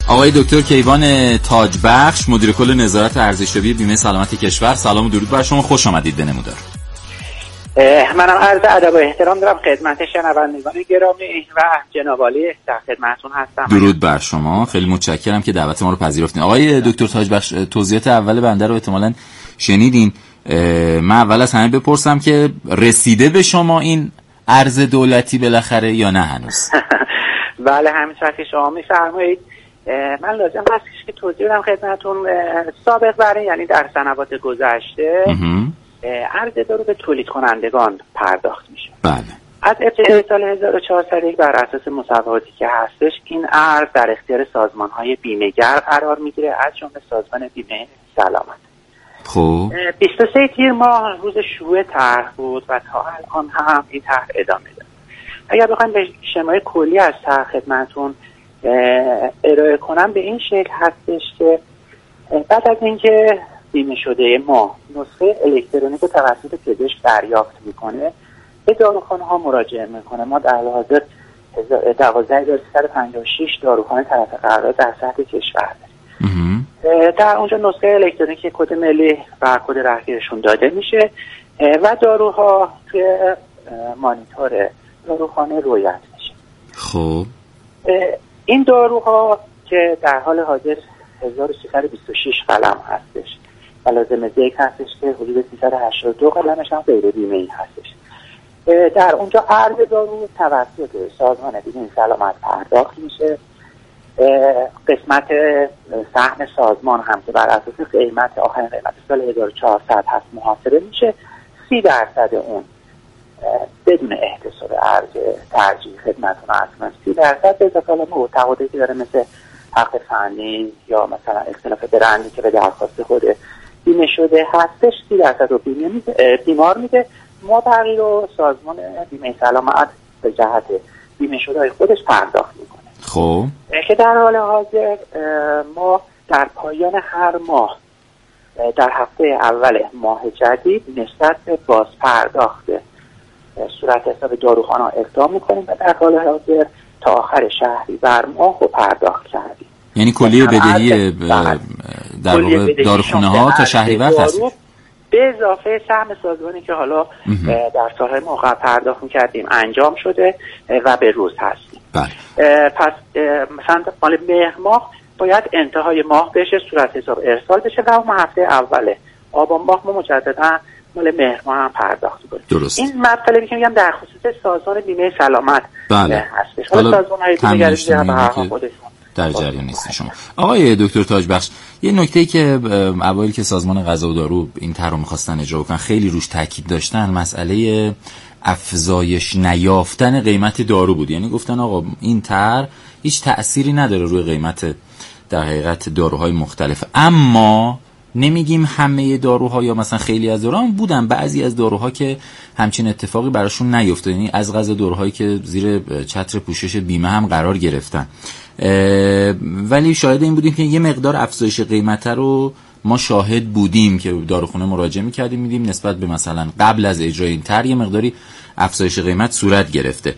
آقای دکتر کیوان تاجبخش، مدیر کل نظارت ارزشیابی بیمه سلامت کشور. سلام و درود بر شما، خوش آمدید به نمودار. منم عرض ادب و احترام دارم خدمت شنوندگان گرامی و جناب عالی در خدمتتون هستم. درود بر شما، خیلی متشکرم که دعوت ما رو پذیرفتین. آقای دکتر تاجبخش، توضیحات اول بنده رو احتمالاً شنیدین. من اول از همه بپرسم که رسیده به شما این ارز دولتی بالاخره یا نه هنوز؟ بله، همینطور که شما میفرمایید. من لازم هستش که توضیح بدم خدمتتون. سابق برای یعنی در سنوات گذشته ارز دارو به تولید کنندگان پرداخت میشه. بله. از ابتدای سال 1401 بر اساس مصوباتی که هستش این ارز در اختیار سازمان‌های بیمه‌گر قرار میگیره، از جمله سازمان بیمه سلامت. خب 23 تیر ماه روز شروع طرح بود و تا الان هم این طرح ادامه داره. اگر بخوایم به شمای کلی از طرح خدمتتون ارائه کنم، به این شکل هستش که بعد از اینکه بیمه شده ما نسخه الکترونیک توسط پزشک دریافت میکنه، به داروخانه ها مراجعه میکنه. ما در حال حاضر 12356 داروخانه طرف قرارداد در سطح کشور داریم. در اونجا نسخه الکترونیک کد ملی و کد رهگیرشون داده میشه و داروها توی مانیتور داروخانه رویت میشه. خب این داروها که در حال حاضر 1326 قلم هستش و لازم ذکر هستش که حدود 382 قلمش هم غیر بیمه‌ای هستش. در اونجا ارز دارو توسط سازمان بیمه سلامت پرداخت میشه. قسمت سهم سازمان هم که بر اساس قیمت آخرین قیمت سال 1400 هست محاسبه میشه. 30% اون بدون احتساب ارز ترجیح خدمتتون هستم. 30% به اضافه معتقدی که داره مثل حق فنی یا مثلا اختلاف برندی که به درخواست خود بیمه شده هستش 30% رو بیمار میده. ما بقیه رو سازمان بیمه سلامت به جهت بیمه شده خودش پرداخت میکنه. خب که در حال حاضر ما در پایان هر ماه در هفته اول ماه جدید نسبت به باز پرداخت صورت حساب داروخانه اقدام میکنیم و در حال حاضر تا آخر شهریور ماه رو پرداخت کردیم. یعنی کلیه بدهی در واقع داروخانه ها تا شهریور هست، به اضافه سهم سازمانی که حالا در سالهای موقع پرداخت میکردیم انجام شده و به روز هستیم. پس مثلا مال مهر ماه باید انتهای ماه بشه صورت حساب ارسال بشه و اون هفته اوله آبان ماه ما مجددا مال مهر ماه هم پرداخت کنیم. درست. این مطلبی که میگم در خصوص سازمان بیمه سلامت هستش. حالا سازمان‌های دیگه خودشون در جریان نیست شما. آقای دکتر تاجبخش، یه نکته‌ای که اوایل که سازمان غذا و دارو این طرح رو می‌خواستن اجرا کنن خیلی روش تاکید داشتن، مسئله افزایش نیافتن قیمت دارو بود. یعنی گفتن آقا این طرح هیچ تأثیری نداره روی قیمت در حقیقت داروهای مختلف، اما نمیگیم همه داروها یا مثلا خیلی از داروها بودن، بعضی از داروها که همچین اتفاقی براشون نیفتاد، یعنی از قضا داروهایی که زیر چتر پوشش بیمه هم قرار گرفتن، ولی شاهد این بودیم که یه مقدار افزایش قیمت رو ما شاهد بودیم که داروخونه مراجعه می‌کردیم می‌دیم نسبت به مثلا قبل از اجرای این طرح یه مقداری افزایش قیمت صورت گرفته.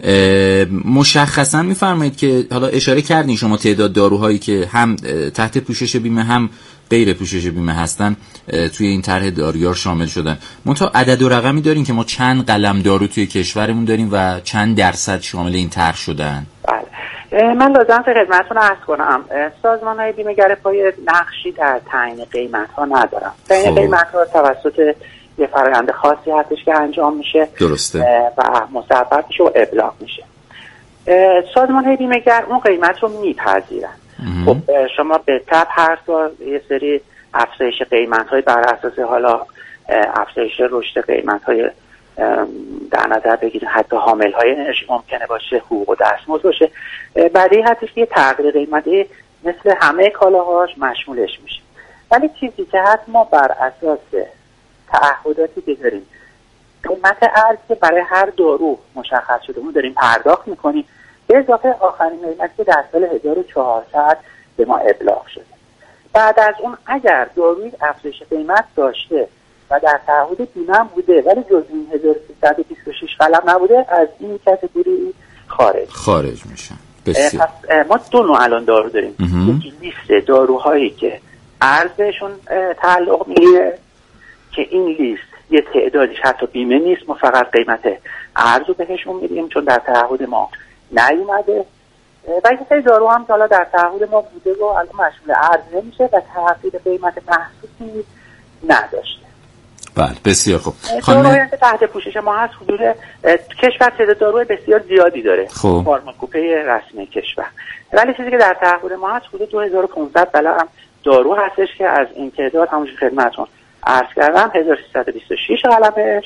مشخصا می‌فرمایید که حالا اشاره کردین شما تعداد داروهایی که هم تحت پوشش بیمه هم غیر پوشش بیمه هستن توی این طرح دارویار شامل شدن. منتها عدد و رقمی دارین که ما چند قلم دارو توی کشورمون داریم و چند درصد شامل این طرح شدن؟ بله، من لازم خدمتتون عرض کنم سازمان‌های بیمه‌گر پای نقشی در تعیین قیمت‌ها ندارن. تعیین قیمت‌ها توسط یه فرآیند خاصی هستش که انجام میشه. درسته. و مصوب میشه و ابلاغ میشه. سازمان‌های بیمه‌گر اون قیمت رو میپذیرن. خب شما به تبع هر سال یه سری افزایش قیمت‌های بر اساس حالا افزایش رشد قیمت‌های در نظر بگیرید، حتی حامل‌های انرژی ممکنه باشه، حقوق و دستمزد باشه، بعدی هستش که یه تغییر قیمتی مثل همه کالاهاش مشمولش میشه. ولی چیزی که هست ما بر اساس تعهداتی که داریم قیمت ارز که برای هر دارو مشخص شده اون داریم پرداخت میکنیم، به اضافه آخرین قیمتی که در سال 1400 به ما ابلاغ شده. بعد از اون اگر داروی افزایش قیمت داشته و در تعهد بیمه هم بوده ولی جز این 1326 قلم نبوده، از این کاتگوری خارج میشن. پس ما دو نوع الان دارو داریم. یکی لیست داروهایی که ارزششون تعلق میگیره که این لیست یه تعدادیش حتی بیمه نیست، ما فقط قیمت ارزو بهشون میدیم چون در تعهد ما نیومده، و یه سری دارو هم که حالا در تعهد ما بوده و الان مشمول ارز نمیشه و تغییر قیمت محسوسی نداشته. بله بسیار خوب. داروهایی که تحت پوشش ما هست حدود کشور تعداد داروی بسیار زیادی داره، فارماکوپه رسمی کشور، ولی چیزی که در تعهد ما هست حدود 2500 بلغ دارو هستش که از این تعداد همونجور خدمتتون عرض کردم 1326 قلمش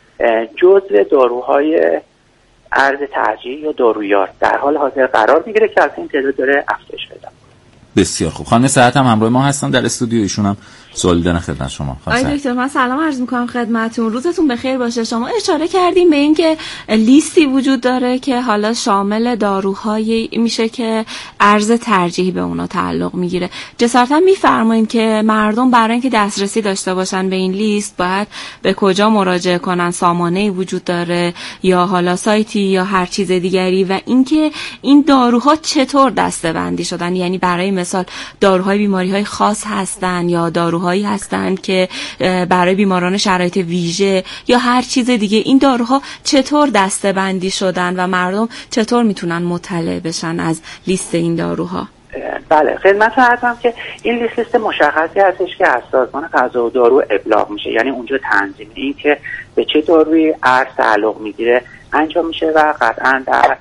جزء داروهای ارز ترجیحی یا دارویار در حال حاضر قرار میگیره که از این تعداد داره افزایش پیدا می‌کنه. بسیار خوب. خانم سعادت هم همراه ما هستن در استودیو، ایشون هم سوال دارن خدمت شما. آقای دکتر من سلام عرض می‌کنم خدمتتون، روزتون بخیر باشه. شما اشاره کردیم به این که لیستی وجود داره که حالا شامل داروهایی میشه که ارز ترجیحی به اونا تعلق میگیره. جسارتا میفرمایید که مردم برای اینکه دسترسی داشته باشن به این لیست باید به کجا مراجعه کنن؟ سامانه‌ای وجود داره یا حالا سایتی یا هر چیز دیگری؟ و اینکه این داروها چطور دسته‌بندی شدن؟ یعنی برای مثال داروهای بیماری‌های خاص هستن یا داروهایی هستن که برای بیماران شرایط ویژه یا هر چیز دیگه؟ این داروها چطور دسته‌بندی شدن و مردم چطور میتونن مطلع بشن از لیست این داروها؟ بله خدمتتون هستم که این لیست مشخصی هستش که از سازمان غذا و دارو ابلاغ میشه، یعنی اونجا تنظیم این که به چه دارویی ارز تعلق میگیره انجام میشه و قطعا در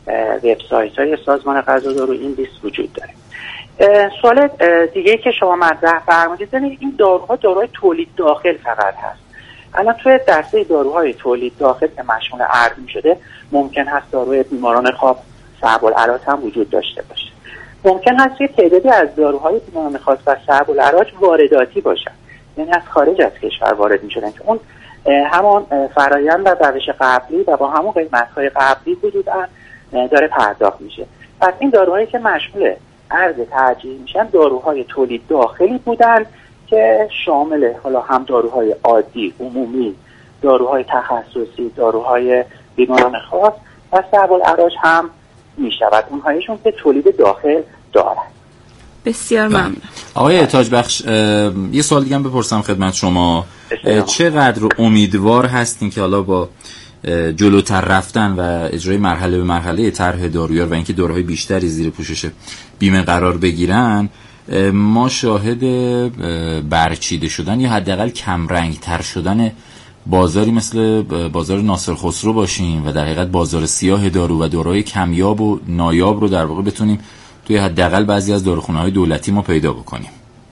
وبسایت‌های سازمان غذا و دارو این لیست وجود داره. سوال دیگه که شما مطرح فرمودید این داروها داروهای تولید داخل فقط هست. الان توی دسته داروهای تولید داخل که مشمول ارز می‌شده ممکن هست داروی بیماران خواب صعب العلاج هم وجود داشته باشه. ممکن هست که تعدادی از داروهای بیماران خاص و صعب العلاج وارداتی باشن، یعنی از خارج از کشور وارد می‌شدن که اون همان فرآیند و روش قبلی و با همون قیمت‌های قبلی حدوداً داره پرداخت میشه. پس این داروهایی که مشمول ارز ترجیحی میشن داروهای تولید داخلی بودن که شامل حالا هم داروهای عادی عمومی، داروهای تخصصی، داروهای بیماران خاص و صعب العلاج هم میشود، اونهایشون که تولید داخل دارن. بسیار ممنون. آقای تاجبخش یه سوال دیگه هم بپرسم خدمت شما، چقدر امیدوار هستین که حالا با جلوتر رفتن و اجرای مرحله به مرحله طرح دارویار و اینکه داروهای بیشتری زیر پوشش بیمه قرار بگیرن ما شاهد برچیده شدن یا حداقل کم رنگ تر شدن بازاری مثل بازار ناصر خسرو باشیم و در حقیقت بازار سیاه دارو و داروهای کمیاب و نایاب رو در واقع بتونیم توی حداقل بعضی از داروخانه‌های دولتی ما پیدا بکنیم.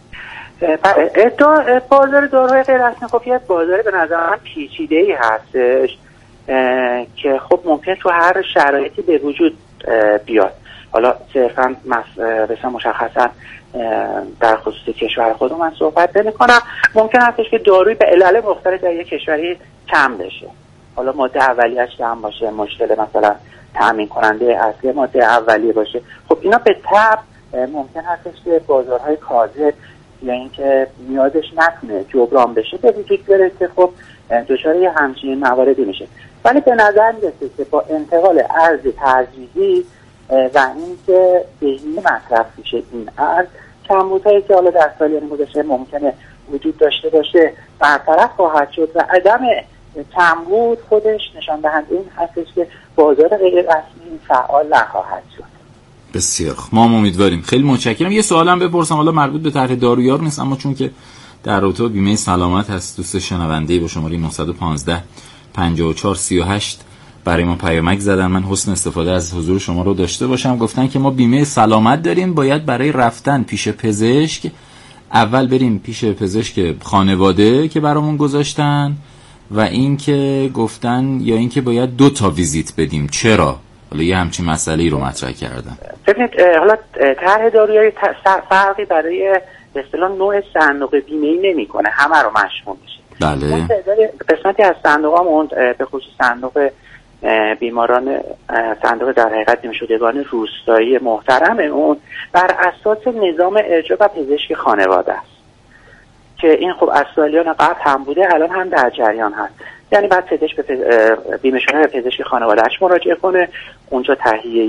بازار داروهای غیر رسمی خب یه بازار به نظر من پیچیده‌ای هستش که خب ممکن تو هر شرایطی به وجود بیاد. حالا صرفا مثلا مشخصا در خصوص کشور خودم من صحبت نمی‌کنم، ممکن هستش که داروی به علل مختلف در یک کشوری کم بشه، حالا ماده اولیه‌اش کم باشه، مشکل مثلا تامین کننده اصلی ماده اولیه باشه، خب اینا به تبع ممکن هستش که بازارهای کاذب یا اینکه نیازش نتونه جبران بشه به وجود بیاره که خب دچار یه همچین مواردی میشه. ولی به نظر میرسه که با انتقال ارز ترجیحی و اینکه بهینه مصرف میشه این ارز، کمبودهایی که حالا در سالیان گذشته ممکنه وجود داشته باشه برطرف خواهد شد و عدم کمبود خودش نشان دهنده این هستش که بازار غیر رسمی فعال نخواهد شد. بسیار ما امیدواریم. خیلی متشکرم. یه سوالم بپرسم، حالا مربوط به طرح دارویار نیست اما چون که در رابطه با بیمه سلامت هست، دوست شنونده‌ای با شماره 915 54 38 برای ما پیامک زدن. من حسن استفاده از حضور شما رو داشته باشم. گفتن که ما بیمه سلامت داریم، باید برای رفتن پیش پزشک اول بریم پیش پزشک خانواده که برامون گذاشتن و این که گفتن یا این که باید 2 تا ویزیت بدیم. چرا؟ حالا یه همچین مسئله‌ای رو مطرح کردن. ببینید حالا طرح دارویاری فرقی برای به اصطلاح نوع صندوق بیمه‌ای نمی‌کنه، همه رو مشمول میشه. بله. قسمتی از صندوقامون به خصوص صندوق بیماران، صندوق در حقیقت بیمه‌شدگان روستایی محترم، اون بر اساس نظام ارجاع و پزشک خانواده است که این خب از سالیان قبل هم بوده، الان هم در جریان هست. یعنی بعد پزشک بیمه‌شده به پزشک خانواده‌اش مراجعه کنه، اونجا تهیه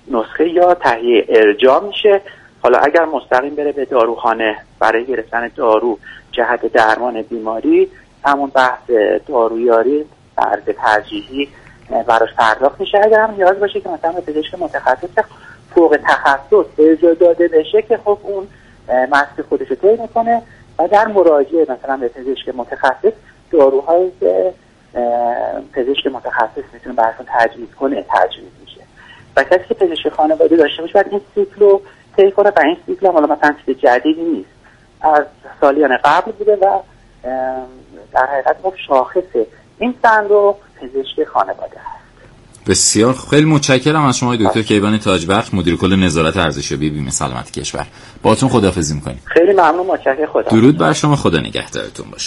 نسخه یا تهیه ارجاع میشه. حالا اگر مستقیم بره به داروخانه برای گرفتن دارو جهت درمان بیماری، همون بحث دارویاری ارز ترجیحی براش پرداخت میشه. اگر هم نیاز باشه که مثلا به پزشک متخصص فوق تخصص ارجاع داده بشه که خب اون مسئله خودش رو طی میکنه و در مراجعه مثلا به پزشک متخصص داروهایی که پزشک متخصص میتونه براشون تجویز کنه تجویز میشه. و کسی که پزشک خانواده داشته باشه باید این سیکل رو طی کنه و این سیکل هم حالا مثلا چیز جدیدی نیست، از سالیان قبل بوده و در حقیقت خب شاخص این صندوق پزشک خانواده هست. بسیار خیلی متشکرم از شما دکتر کیوان تاجبخش، مدیر کل نظارت ارزشیابی بیمه سلامت کشور. باهاتون خداحافظی می‌کنیم. خیلی ممنون، متشکرم. خدا درود بر شما، خدا نگهدارتون باشه.